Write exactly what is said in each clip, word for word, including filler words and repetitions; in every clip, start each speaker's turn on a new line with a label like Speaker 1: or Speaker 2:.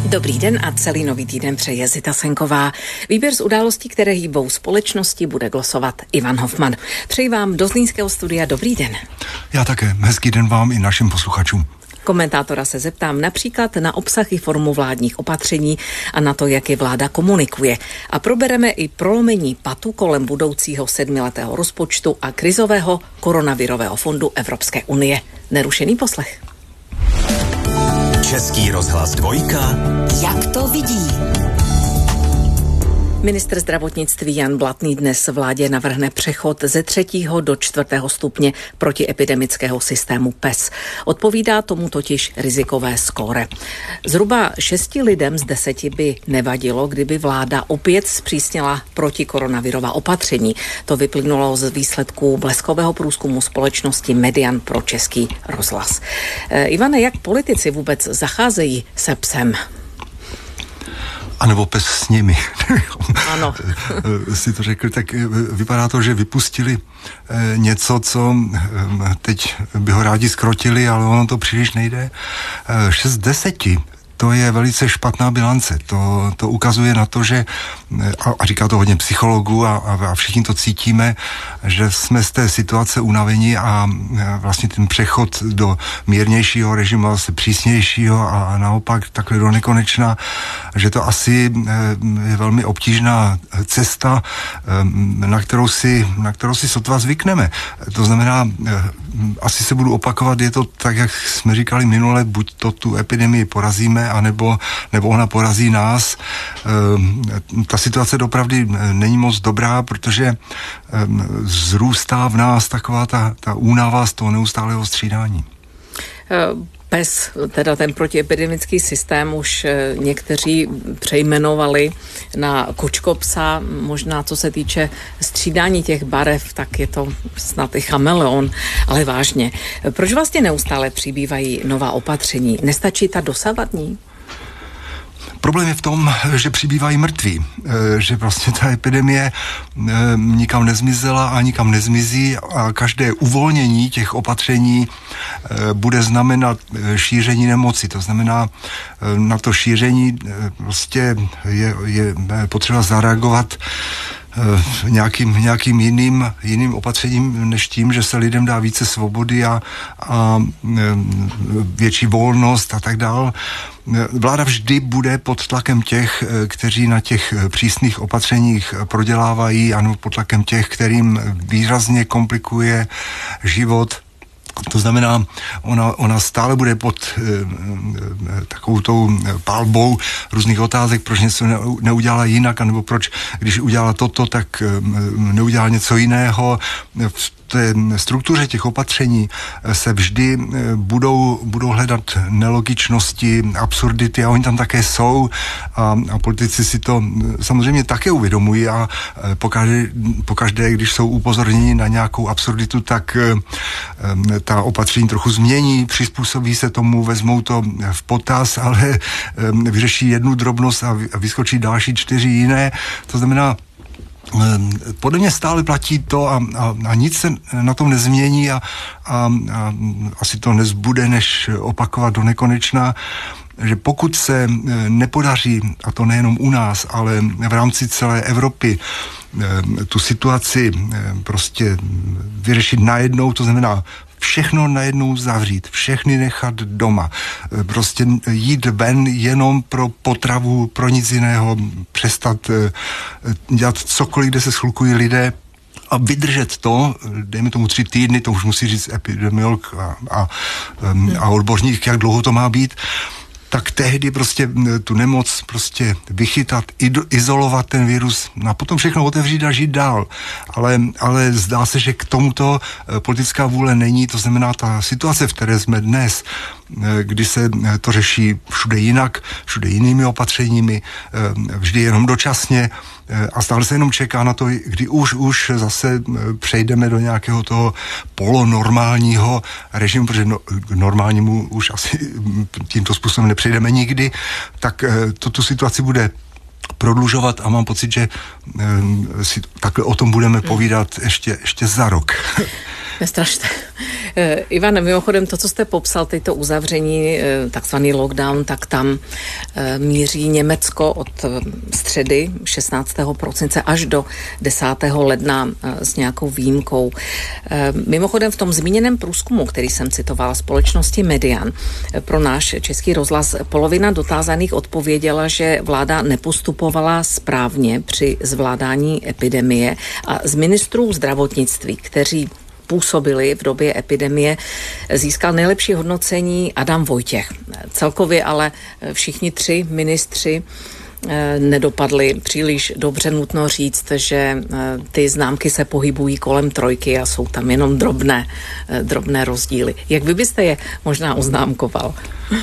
Speaker 1: Dobrý den a celý nový týden přeje Zita Senková. Výběr z událostí, které hýbou společnosti, bude glosovat Ivan Hofman. Přeji vám do Zlínského studia dobrý den.
Speaker 2: Já také. Hezký den vám i našim posluchačům.
Speaker 1: Komentátora se zeptám například na obsah i formu vládních opatření a na to, jak je vláda komunikuje. A probereme i prolomení patu kolem budoucího sedmiletého rozpočtu a krizového koronavirového fondu Evropské unie. Nerušený poslech.
Speaker 3: Český rozhlas dvojka.
Speaker 4: Jak to vidí?
Speaker 1: Ministr zdravotnictví Jan Blatný dnes vládě navrhne přechod ze třetího do čtvrtého stupně protiepidemického systému P E S. Odpovídá tomu totiž rizikové skóre. Zhruba šesti lidem z deseti by nevadilo, kdyby vláda opět zpřísnila protikoronavirová opatření. To vyplynulo z výsledků bleskového průzkumu společnosti Median pro Český rozhlas. E, Ivane, jak politici vůbec zacházejí se psem?
Speaker 2: A nebo pes s nimi.
Speaker 1: Ano.
Speaker 2: Si to řekl, tak vypadá to, že vypustili něco, co teď by ho rádi skrotili, ale ono to příliš nejde. Šest deseti. To je velice špatná bilance. To, to ukazuje na to, že, a, a říká to hodně psychologů a, a všichni to cítíme, že jsme z té situace unavení a vlastně ten přechod do mírnějšího režimu, zase přísnějšího a naopak takhle do nekonečna, že to asi je velmi obtížná cesta, na kterou si, na kterou si sotva zvykneme. To znamená, asi se budu opakovat, je to tak, jak jsme říkali minule, buď to tu epidemii porazíme, anebo nebo ona porazí nás. E, ta situace doopravdy není moc dobrá, protože e, zrůstá v nás taková ta, ta únava z toho neustálého střídání.
Speaker 1: P E S, teda ten protiepidemický systém, už někteří přejmenovali na kočkopsa. Možná co se týče střídání těch barev, tak je to snad i chameleon, ale vážně. Proč vlastně neustále přibývají nová opatření? Nestačí ta dosavadní?
Speaker 2: Problém je v tom, že přibývají mrtví, že vlastně ta epidemie nikam nezmizela a nikam nezmizí a každé uvolnění těch opatření bude znamenat šíření nemoci. To znamená, na to šíření prostě je, je potřeba zareagovat nějakým, nějakým jiným, jiným opatřením, než tím, že se lidem dá více svobody a, a větší volnost a tak dál. Vláda vždy bude pod tlakem těch, kteří na těch přísných opatřeních prodělávají, ano, pod tlakem těch, kterým výrazně komplikuje život. To znamená, ona, ona stále bude pod e, e, takovou tou palbou různých otázek, proč něco ne, neudělala jinak, anebo proč, když udělala toto, tak e, neudělala něco jiného. V té struktuře těch opatření se vždy budou, budou hledat nelogičnosti, absurdity a oni tam také jsou a, a politici si to samozřejmě také uvědomují a pokaždé, pokaždé, když jsou upozorněni na nějakou absurditu, tak ta opatření trochu změní, přizpůsobí se tomu, vezmou to v potaz, ale vyřeší jednu drobnost a vyskočí další čtyři jiné. To znamená, podle mě stále platí to a, a, a nic se na tom nezmění a, a, a asi to nezbude, než opakovat do nekonečna, že pokud se nepodaří, a to nejenom u nás, ale v rámci celé Evropy, tu situaci prostě vyřešit najednou, to znamená všechno najednou zavřít, všechny nechat doma, prostě jít ven jenom pro potravu, pro nic jiného, přestat dělat cokoliv, kde se schlukují lidé a vydržet to, dejme tomu tři týdny, to už musí říct epidemiolog a, a, a odborník, jak dlouho to má být, tak tehdy prostě tu nemoc prostě vychytat, izolovat ten virus a potom všechno otevřít a žít dál. Ale, ale zdá se, že k tomuto politická vůle není, to znamená ta situace, v které jsme dnes, kdy se to řeší všude jinak, všude jinými opatřeními, vždy jenom dočasně a stále se jenom čeká na to, kdy už, už zase přejdeme do nějakého toho polonormálního režimu, protože no, k normálnímu už asi tímto způsobem nepřejdeme nikdy, tak to tu situaci bude prodlužovat a mám pocit, že si takhle o tom budeme povídat ještě, ještě za rok.
Speaker 1: Nestrašte. Ivan, mimochodem to, co jste popsal, tyto uzavření, takzvaný lockdown, tak tam míří Německo od středy šestnáctého prosince až do desátého ledna s nějakou výjimkou. Mimochodem v tom zmíněném průzkumu, který jsem citovala, společnosti Median, pro náš Český rozhlas polovina dotázaných odpověděla, že vláda nepostupovala správně při zvládání epidemie a z ministrů zdravotnictví, kteří působili v době epidemie, získal nejlepší hodnocení Adam Vojtěch. Celkově ale všichni tři ministři nedopadly příliš dobře, nutno říct, že ty známky se pohybují kolem trojky a jsou tam jenom drobné, drobné rozdíly. Jak vy byste je možná oznámkoval?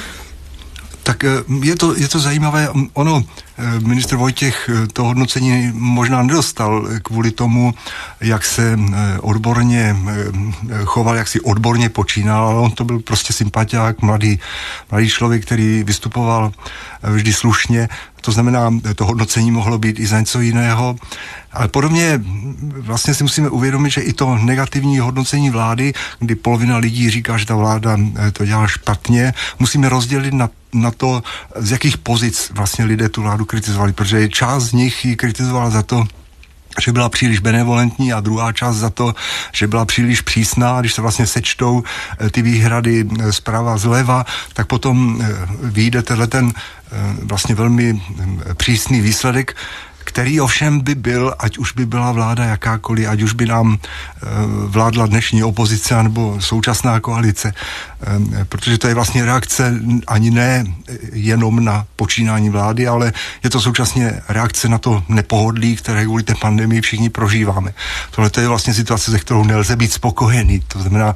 Speaker 2: Tak je to, je to zajímavé. Ono, ministr Vojtěch to hodnocení možná nedostal kvůli tomu, jak se odborně choval, jak si odborně počínal, ale on to byl prostě sympatiák, mladý, mladý člověk, který vystupoval vždy slušně. To znamená, to hodnocení mohlo být i za něco jiného. Ale podobně vlastně si musíme uvědomit, že i to negativní hodnocení vlády, kdy polovina lidí říká, že ta vláda to dělá špatně, musíme rozdělit na, na to, z jakých pozic vlastně lidé tu vládu kritizovali, protože část z nich ji kritizovala za to, že byla příliš benevolentní a druhá část za to, že byla příliš přísná. Když se vlastně sečtou ty výhrady zprava zleva, tak potom vyjde tenhle ten vlastně velmi přísný výsledek, který ovšem by byl, ať už by byla vláda jakákoliv, ať už by nám vládla dnešní opozice nebo současná koalice, protože to je vlastně reakce ani ne jenom na počínání vlády, ale je to současně reakce na to nepohodlí, které kvůli té pandemii všichni prožíváme. Tohle to je vlastně situace, se kterou nelze být spokojený. To znamená,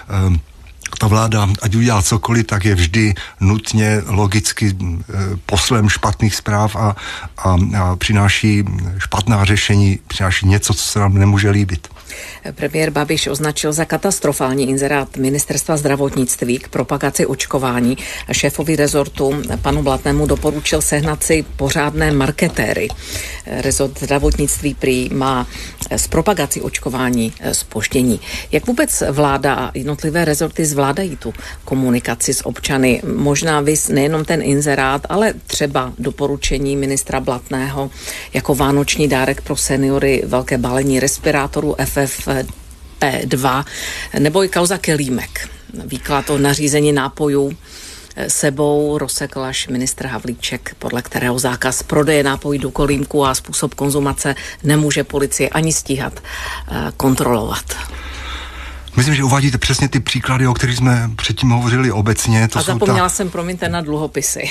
Speaker 2: ta vláda, ať udělá cokoliv, tak je vždy nutně logicky e, poslem špatných zpráv a, a, a přináší špatná řešení, přináší něco, co se nám nemůže líbit.
Speaker 1: Premiér Babiš označil za katastrofální inzerát Ministerstva zdravotnictví k propagaci očkování a šéfovi rezortu panu Blatnému doporučil sehnat si pořádné marketéry. Rezort zdravotnictví prý má z propagací očkování zpoždění. Jak vůbec vláda a jednotlivé rezorty zvládají tu komunikaci s občany? Možná vys nejenom ten inzerát, ale třeba doporučení ministra Blatného jako vánoční dárek pro seniory, velké balení respirátorů F F P dva nebo i kauza Kelímek. Výklad o nařízení nápojů sebou rozsekl až ministr Havlíček, podle kterého zákaz prodeje nápojí do kolímku a způsob konzumace nemůže policie ani stíhat kontrolovat.
Speaker 2: Myslím, že uvádíte přesně ty příklady, o kterých jsme předtím hovořili obecně. To
Speaker 1: a zapomněla
Speaker 2: ta...
Speaker 1: jsem, promiňte, na dluhopisy.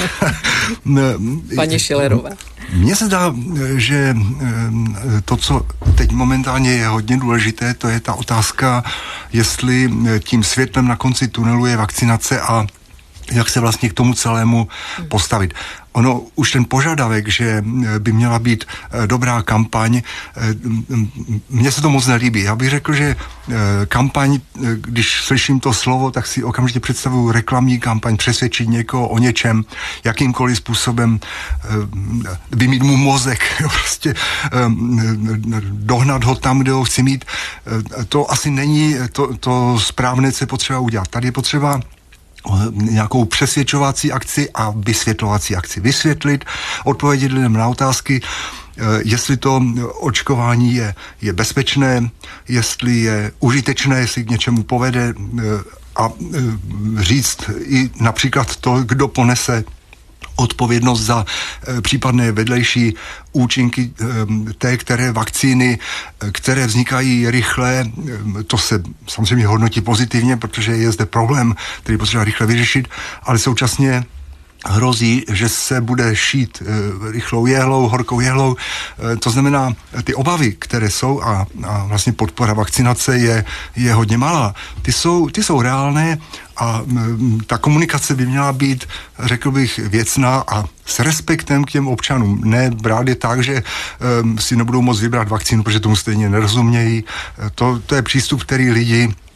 Speaker 1: Paní Schillerové.
Speaker 2: Mně se zdá, že to, co teď momentálně je hodně důležité, to je ta otázka, jestli tím světlem na konci tunelu je vakcinace a jak se vlastně k tomu celému postavit. Ono, už ten požadavek, že by měla být dobrá kampaň, mně se to moc nelíbí. Já bych řekl, že kampaň, když slyším to slovo, tak si okamžitě představuju reklamní kampaň, přesvědčit někoho o něčem, jakýmkoliv způsobem vymít mu mozek, prostě dohnat ho tam, kde ho chci mít. To asi není to, to správné, co je potřeba udělat. Tady je potřeba nějakou přesvědčovací akci a vysvětlovací akci. Vysvětlit, odpovědět lidem na otázky, jestli to očkování je, je bezpečné, jestli je užitečné, jestli k něčemu povede a říct i například to, kdo ponese odpovědnost za e, případné vedlejší účinky e, té, které vakcíny, e, které vznikají rychle, e, to se samozřejmě hodnotí pozitivně, protože je zde problém, který potřeba rychle vyřešit, ale současně hrozí, že se bude šít e, rychlou jehlou, horkou jehlou. E, to znamená, ty obavy, které jsou a, a vlastně podpora vakcinace je, je hodně malá. Ty jsou, ty jsou reálné a m, ta komunikace by měla být, řekl bych, věcná a s respektem k těm občanům. Ne brát je tak, že um, si nebudou moct vybrat vakcínu, protože tomu stejně nerozumějí. To, to je přístup, který lidi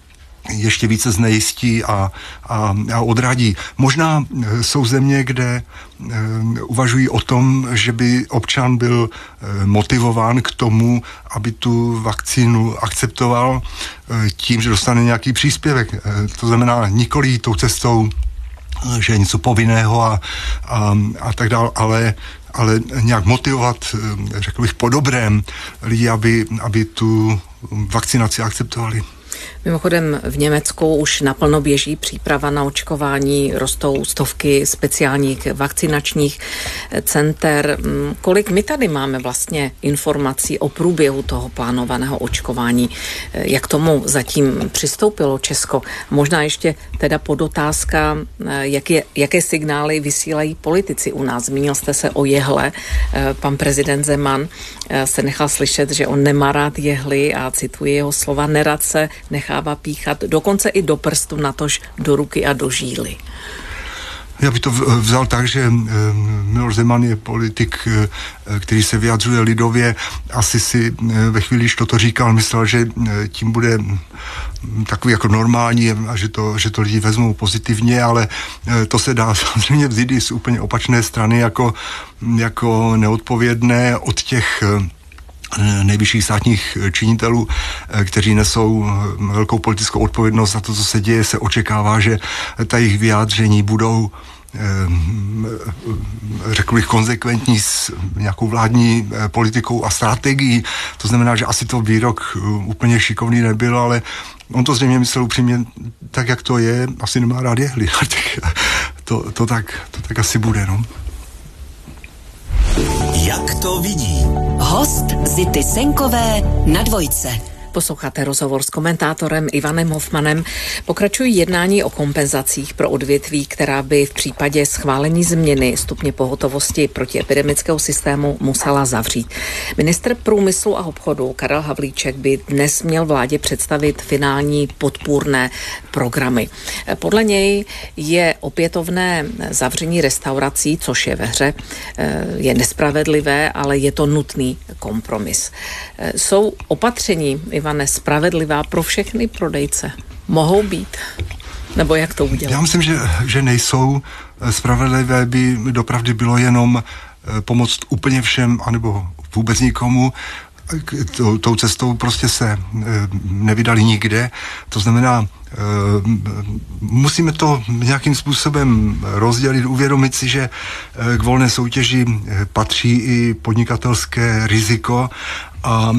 Speaker 2: ještě více znejistí a, a, a odradí. Možná jsou země, kde e, uvažují o tom, že by občan byl e, motivován k tomu, aby tu vakcínu akceptoval e, tím, že dostane nějaký příspěvek. E, to znamená nikoli tou cestou, že je něco povinného a, a, a tak dále, ale ale nějak motivovat, řekl bych, po dobrém lidi, aby, aby tu vakcinaci akceptovali.
Speaker 1: Mimochodem v Německu už naplno běží příprava na očkování, rostou stovky speciálních vakcinačních center. Kolik my tady máme vlastně informací o průběhu toho plánovaného očkování? Jak tomu zatím přistoupilo Česko? Možná ještě teda podotázka, jak je, jaké signály vysílají politici u nás. Zmínil jste se o jehle. Pan prezident Zeman se nechal slyšet, že on nemá rád jehly a cituji jeho slova, nerad se nechává píchat dokonce i do prstu, natož do ruky a do žíly.
Speaker 2: Já bych to vzal tak, že Miloš Zeman je politik, který se vyjadřuje lidově. Asi si ve chvíli, když toto říkal, myslel, že tím bude takový jako normální a že to, že to lidi vezmou pozitivně, ale to se dá samozřejmě vzít i z úplně opačné strany jako, jako neodpovědné od těch nejvyšších státních činitelů, kteří nesou velkou politickou odpovědnost za to, co se děje, se očekává, že ta jejich vyjádření budou, řekl bych, konzekventní s nějakou vládní politikou a strategií. To znamená, že asi to výrok úplně šikovný nebyl, ale on to zřejmě myslel upřímně tak, jak to je. Asi nemá rád jehly. to, to, tak, to tak asi bude, no.
Speaker 3: Jak to vidí?
Speaker 4: Host Zity Senkové na Dvojce.
Speaker 1: Posloucháte rozhovor s komentátorem Ivanem Hofmanem. Pokračují jednání o kompenzacích pro odvětví, která by v případě schválení změny stupně pohotovosti protiepidemického systému musela zavřít. Ministr průmyslu a obchodu Karel Havlíček by dnes měl vládě představit finální podpůrné programy. Podle něj je opětovné zavření restaurací, což je ve hře, je nespravedlivé, ale je to nutný kompromis. Jsou opatření, Ivane, spravedlivá pro všechny prodejce? Mohou být? Nebo jak to udělat?
Speaker 2: Já myslím, že, že nejsou. Spravedlivé by dopravdy bylo jenom pomoct úplně všem, anebo vůbec nikomu. Tou cestou prostě se nevydali nikde. To znamená, musíme to nějakým způsobem rozdělit, uvědomit si, že k volné soutěži patří i podnikatelské riziko a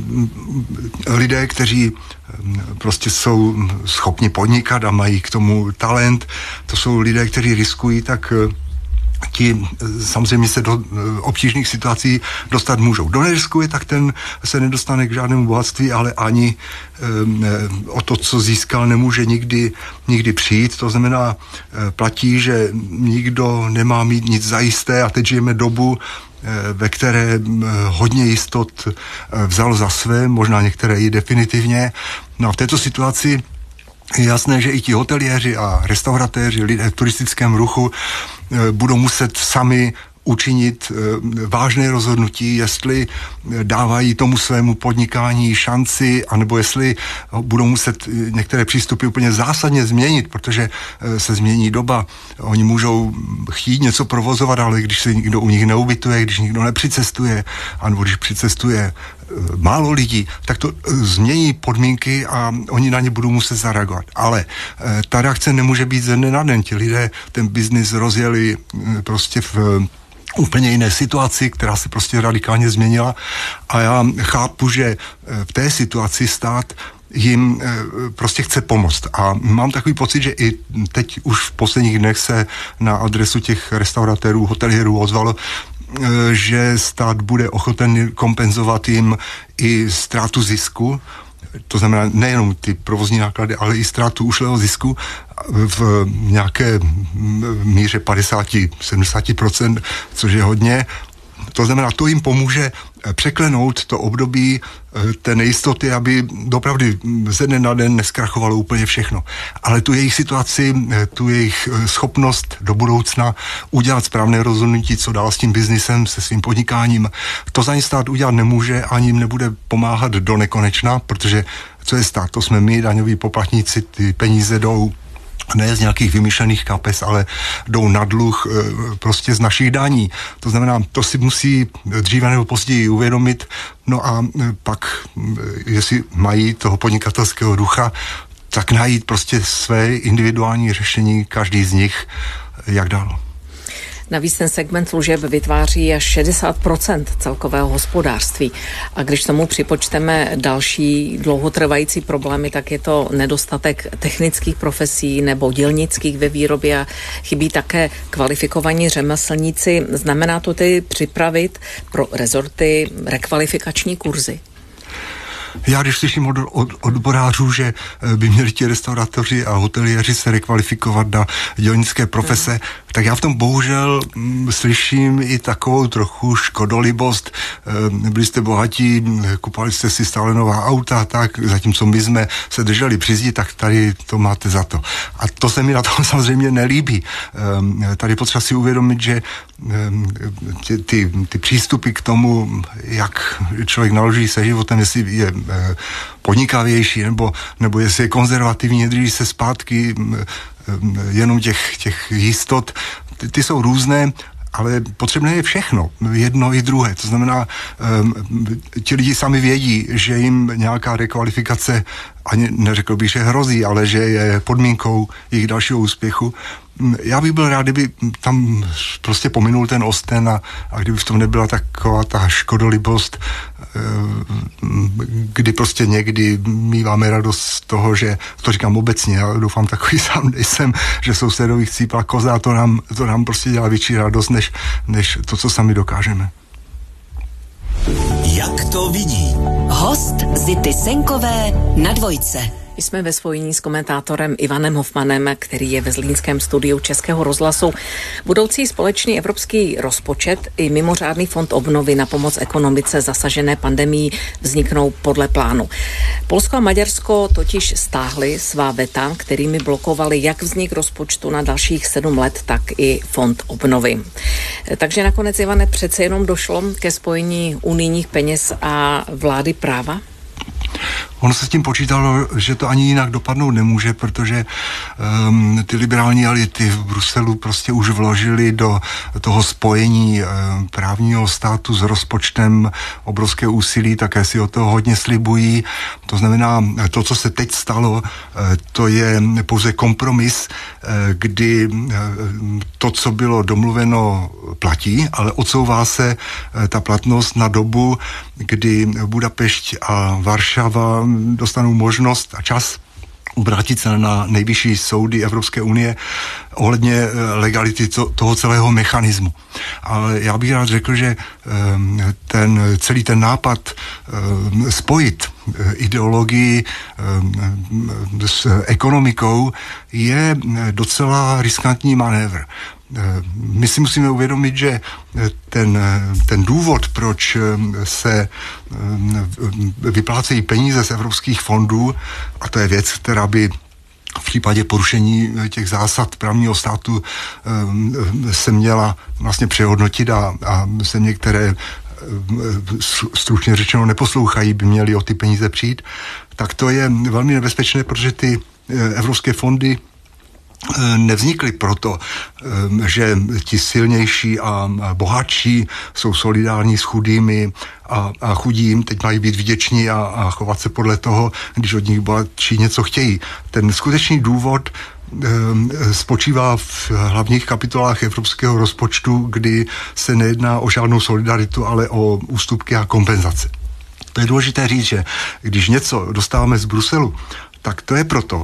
Speaker 2: lidé, kteří prostě jsou schopni podnikat a mají k tomu talent, to jsou lidé, kteří riskují, tak ti samozřejmě se do obtížných situací dostat můžou. Kdo neriskuje, tak ten se nedostane k žádnému bohatství, ale ani um, o to, co získal, nemůže nikdy, nikdy přijít. To znamená, platí, že nikdo nemá mít nic zajisté a teď žijeme dobu, ve které hodně jistot vzalo za své, možná některé i definitivně. No a v této situaci je jasné, že i ti hoteliéři a restauratéři, lidé v turistickém ruchu budou muset sami učinit vážné rozhodnutí, jestli dávají tomu svému podnikání šanci, anebo jestli budou muset některé přístupy úplně zásadně změnit, protože se změní doba. Oni můžou chtít něco provozovat, ale když se nikdo u nich neubytuje, když nikdo nepřicestuje, anebo když přicestuje málo lidí, tak to změní podmínky a oni na ně budou muset zareagovat. Ale ta reakce nemůže být ze dne na den. Ti lidé ten biznis rozjeli prostě v úplně jiné situaci, která se prostě radikálně změnila a já chápu, že v té situaci stát jim prostě chce pomoct. A mám takový pocit, že i teď už v posledních dnech se na adresu těch restauratérů, hotelierů ozvalo, že stát bude ochoten kompenzovat jim i ztrátu zisku, to znamená nejenom ty provozní náklady, ale i ztrátu ušlého zisku v nějaké míře padesát až sedmdesát procent, což je hodně. To znamená, to jim pomůže překlenout to období té nejistoty, aby dopravdy ze dne na den neskrachovalo úplně všechno. Ale tu jejich situaci, tu jejich schopnost do budoucna udělat správné rozhodnutí, co dál s tím biznisem, se svým podnikáním, to za ně stát udělat nemůže, ani jim nebude pomáhat do nekonečna, protože co je stát? To jsme my, daňoví poplatníci, ty peníze jdou ne z nějakých vymyšlených kapes, ale jdou na dluh prostě z našich daní. To znamená, to si musí dříve nebo později uvědomit, no a pak, jestli mají toho podnikatelského ducha, tak najít prostě své individuální řešení, každý z nich, jak dál.
Speaker 1: Navíc ten segment služeb vytváří až šedesát procent celkového hospodářství. A když tomu připočteme další dlouhotrvající problémy, tak je to nedostatek technických profesí nebo dělnických ve výrobě a chybí také kvalifikovaní řemeslníci. Znamená to tedy připravit pro rezorty rekvalifikační kurzy?
Speaker 2: Já, když slyším od, od odborářů, že by měli ti restauratoři a hoteliéři se rekvalifikovat na dělnické profese, hmm. tak já v tom bohužel m, slyším i takovou trochu škodolibost. E, byli jste bohatí, kupovali jste si stále nová auta, tak zatímco my jsme se drželi při zdi, tak tady to máte za to. A to se mi na tom samozřejmě nelíbí. E, tady potřeba si uvědomit, že e, ty, ty, ty přístupy k tomu, jak člověk naloží se životem, jestli je podnikavější, nebo, nebo jestli je konzervativní, drží se zpátky jenom těch, těch jistot, ty, ty jsou různé, ale potřebné je všechno, jedno i druhé. To znamená, um, ti lidi sami vědí, že jim nějaká rekvalifikace, ani neřekl bych, že hrozí, ale že je podmínkou jejich dalšího úspěchu. Já bych byl rád, kdyby tam prostě pominul ten osten a, a kdyby v tom nebyla taková ta škodolibost, kdy prostě někdy míváme radost z toho, že, to říkám obecně, já doufám takový sám nejsem, že sousedovi chcípla koza a to nám, to nám prostě dělá větší radost, než, než to, co sami dokážeme.
Speaker 4: Jak to vidí? Host Zity Senkové na Dvojce.
Speaker 1: Jsme ve spojení s komentátorem Ivanem Hofmanem, který je ve zlínském studiu Českého rozhlasu. Budoucí společný evropský rozpočet i mimořádný fond obnovy na pomoc ekonomice zasažené pandemií vzniknou podle plánu. Polsko a Maďarsko totiž stáhly svá veta, kterými blokovali jak vznik rozpočtu na dalších sedm let, tak i fond obnovy. Takže nakonec, Ivane, přece jenom došlo ke spojení unijních peněz a vlády práva?
Speaker 2: Ono se s tím počítalo, že to ani jinak dopadnout nemůže, protože um, ty liberální elity v Bruselu prostě už vložili do toho spojení um, právního státu s rozpočtem obrovské úsilí, také si o toho hodně slibují. To znamená, to, co se teď stalo, to je pouze kompromis, kdy to, co bylo domluveno, platí, ale odsouvá se ta platnost na dobu, kdy Budapešť a Varšava dostanou možnost a čas obrátit se na nejvyšší soudy Evropské unie ohledně legality toho celého mechanismu. Ale já bych rád řekl, že ten celý ten nápad spojit ideologii s ekonomikou je docela riskantní manévr. My si musíme uvědomit, že ten, ten důvod, proč se vyplácejí peníze z evropských fondů, a to je věc, která by v případě porušení těch zásad právního státu se měla vlastně přehodnotit a, a se některé stručně řečeno neposlouchají, by měli o ty peníze přijít, tak to je velmi nebezpečné, protože ty evropské fondy nevznikly proto, že ti silnější a bohatší jsou solidární s chudými a, a chudým teď mají být vděční a, a chovat se podle toho, když od nich bohatší něco chtějí. Ten skutečný důvod spočívá v hlavních kapitolách evropského rozpočtu, kdy se nejedná o žádnou solidaritu, ale o ústupky a kompenzace. To je důležité říct, že když něco dostáváme z Bruselu, tak to je proto,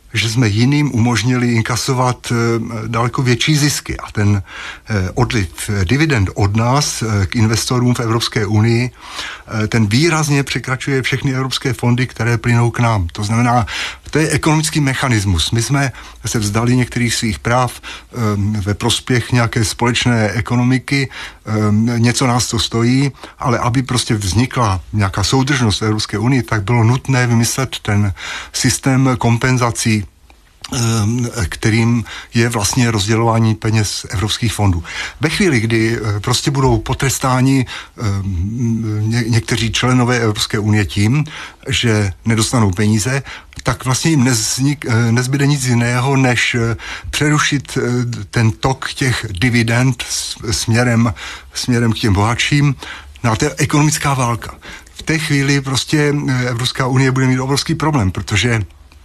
Speaker 2: že jsme jiným umožnili inkasovat daleko větší zisky. A ten odliv dividend od nás k investorům v Evropské unii, ten výrazně překračuje všechny evropské fondy, které plynou k nám. To znamená, to je ekonomický mechanismus. My jsme se vzdali některých svých práv ve prospěch nějaké společné ekonomiky, něco nás to stojí, ale aby prostě vznikla nějaká soudržnost v Evropské unii, tak bylo nutné vymyslet ten systém kompenzací, kterým je vlastně rozdělování peněz evropských fondů. Ve chvíli, kdy prostě budou potrestáni ně, někteří členové Evropské unie tím, že nedostanou peníze, tak vlastně jim neznik, nezbyde nic jiného, než přerušit ten tok těch dividend směrem, směrem k těm bohatším. No a to je ekonomická válka. V té chvíli prostě Evropská unie bude mít obrovský problém, protože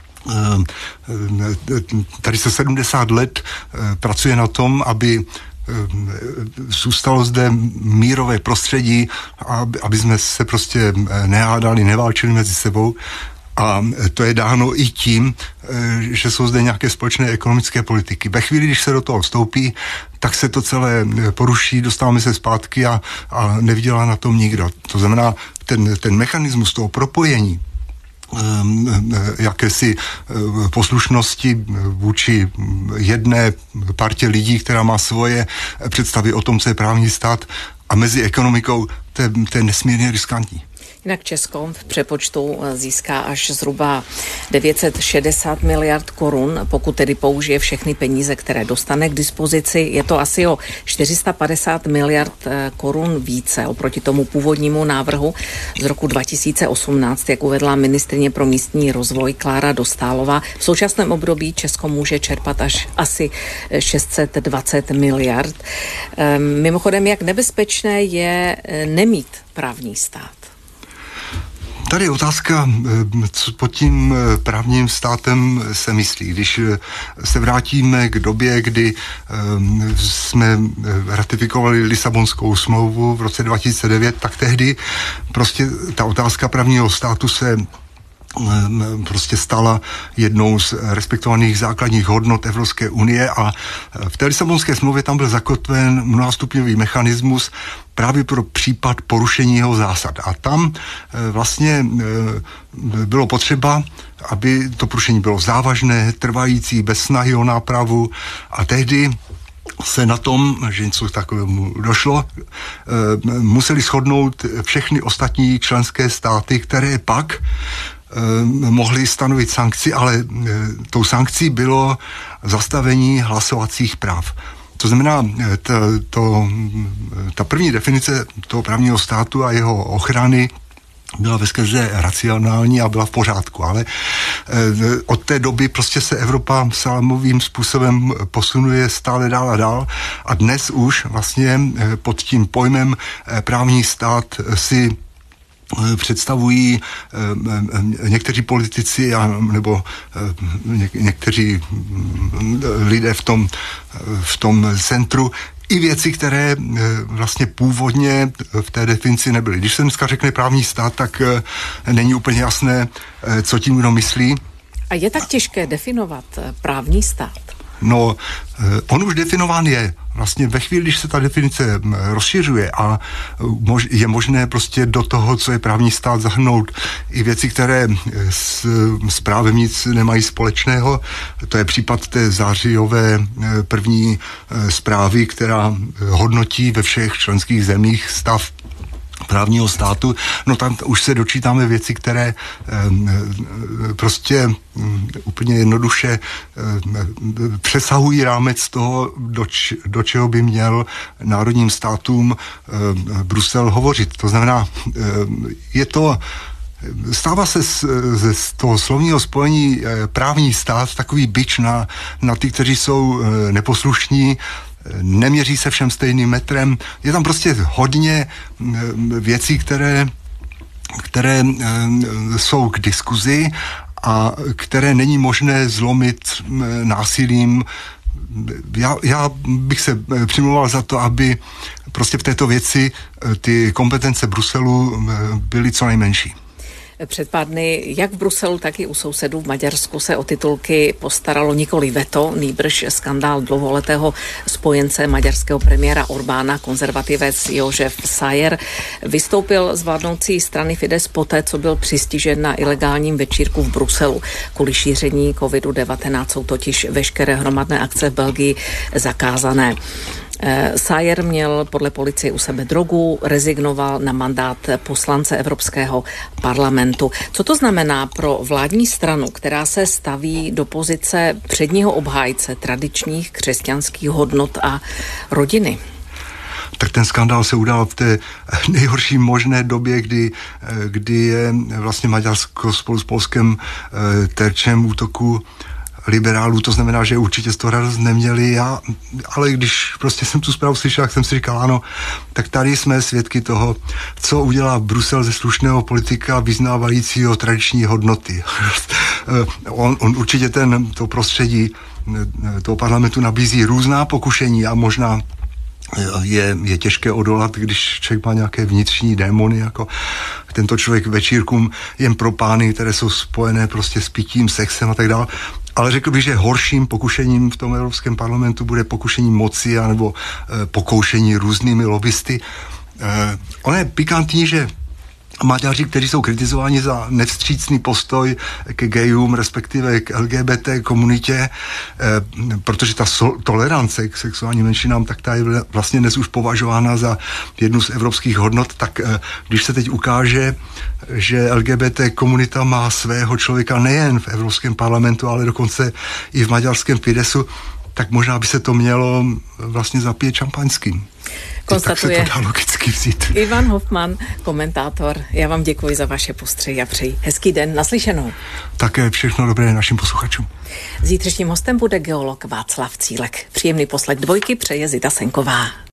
Speaker 2: tady se sedmdesát let pracuje na tom, aby zůstalo zde mírové prostředí, aby, aby jsme se prostě nehádali, neválčili mezi sebou. A to je dáno i tím, že jsou zde nějaké společné ekonomické politiky. Ve chvíli, když se do toho vstoupí, tak se to celé poruší, dostáváme se zpátky a, a nevydělá na tom nikdo. To znamená, ten, ten mechanismus toho propojení, jakési poslušnosti vůči jedné partě lidí, která má svoje představy o tom, co je právní stát, a mezi ekonomikou, to je, to je nesmírně riskantní.
Speaker 1: Jinak Česko v přepočtu získá až zhruba devět set šedesát miliard korun, pokud tedy použije všechny peníze, které dostane k dispozici. Je to asi o čtyři sta padesát miliard korun více oproti tomu původnímu návrhu z roku dva tisíce osmnáct, jak uvedla ministryně pro místní rozvoj Klára Dostálová. V současném období Česko může čerpat až asi šest set dvacet miliard. Mimochodem, jak nebezpečné je nemít právní stát?
Speaker 2: Tady je otázka, co pod tím právním státem se myslí. Když se vrátíme k době, kdy jsme ratifikovali Lisabonskou smlouvu v roce dva tisíce devět, tak tehdy prostě ta otázka právního státu se prostě stala jednou z respektovaných základních hodnot Evropské unie a v té Lisabonské smlouvě tam byl zakotven mnohastupňový mechanismus právě pro případ porušení jeho zásad. A tam vlastně bylo potřeba, aby to porušení bylo závažné, trvající, bez snahy o nápravu, a tehdy se na tom, že něco takovému došlo, museli shodnout všechny ostatní členské státy, které pak mohli stanovit sankci, ale tou sankcí bylo zastavení hlasovacích práv. To znamená, to, to, ta první definice toho právního státu a jeho ochrany byla veskrze racionální a byla v pořádku, ale od té doby prostě se Evropa salámovým způsobem posunuje stále dál a dál a dnes už vlastně pod tím pojmem právní stát si představují někteří politici a, nebo ně, někteří lidé v tom, v tom centru i věci, které vlastně původně v té definici nebyly. Když se dneska řekne právní stát, tak není úplně jasné, co tím kdo myslí.
Speaker 1: A je tak těžké definovat právní stát?
Speaker 2: No, on už definován je. Vlastně ve chvíli, když se ta definice rozšiřuje a je možné prostě do toho, co je právní stát, zahrnout i věci, které s, s právem nic nemají společného. To je případ té zářijové první zprávy, která hodnotí ve všech členských zemích stav právního státu, no tam už se dočítáme věci, které e, prostě e, úplně jednoduše e, přesahují rámec toho, do, č, do čeho by měl národním státům e, Brusel hovořit. To znamená, e, je to stává se z, z toho slovního spojení e, právní stát takový bič na, na ty, kteří jsou e, neposlušní, neměří se všem stejným metrem. Je tam prostě hodně věcí, které, které jsou k diskuzi a které není možné zlomit násilím. Já, já bych se přimlouval za to, aby prostě v této věci ty kompetence Bruselu byly co nejmenší.
Speaker 1: Před pár dny, jak v Bruselu, tak i u sousedů v Maďarsku se o titulky postaralo nikoli veto, nýbrž skandál dlouholetého spojence maďarského premiéra Orbána, konzervativec Jozef Szájer, vystoupil z vládnoucí strany Fidesz poté, co byl přistižen na ilegálním večírku v Bruselu. Kvůli šíření kovid devatenáct jsou totiž veškeré hromadné akce v Belgii zakázané. Szájer měl podle policie u sebe drogu, rezignoval na mandát poslance Evropského parlamentu. Co to znamená pro vládní stranu, která se staví do pozice předního obhájce tradičních křesťanských hodnot a rodiny?
Speaker 2: Tak ten skandál se udál v té nejhorší možné době, kdy, kdy je vlastně Maďarsko spolu s Polskem terčem útoku liberálů, to znamená, že určitě z toho radost neměli. Já, ale když prostě jsem tu zprávu slyšel, tak jsem si říkal, ano, tak tady jsme svědky toho, co udělá Brusel ze slušného politika vyznávajícího tradiční hodnoty. on, on určitě ten, to prostředí toho parlamentu nabízí různá pokušení a možná je, je těžké odolat, když člověk má nějaké vnitřní démony, jako tento člověk večírkům jen pro pány, které jsou spojené prostě s pitím, sexem a tak dále. Ale řekl bych, že horším pokušením v tom Evropském parlamentu bude pokušení moci anebo e, pokoušení různými lobbysty. E, ono je pikantní, že Maďaři, kteří jsou kritizováni za nevstřícný postoj ke gejům, respektive k L G B T komunitě, e, protože ta so, tolerance k sexuálním menšinám, tak ta je vlastně dnes už považována za jednu z evropských hodnot, tak e, když se teď ukáže, že L G B T komunita má svého člověka nejen v Evropském parlamentu, ale dokonce i v maďarském Fideszu, tak možná by se to mělo vlastně zapít šampaňským.
Speaker 1: Konstatuje
Speaker 2: tak se to dá logicky vzít.
Speaker 1: Ivan Hofman, komentátor. Já vám děkuji za vaše postřehy a přeji hezký den, naslyšenou.
Speaker 2: Také všechno dobré našim posluchačům.
Speaker 1: Zítřejším hostem bude geolog Václav Cílek. Příjemný poslech Dvojky přeje Zita Senková.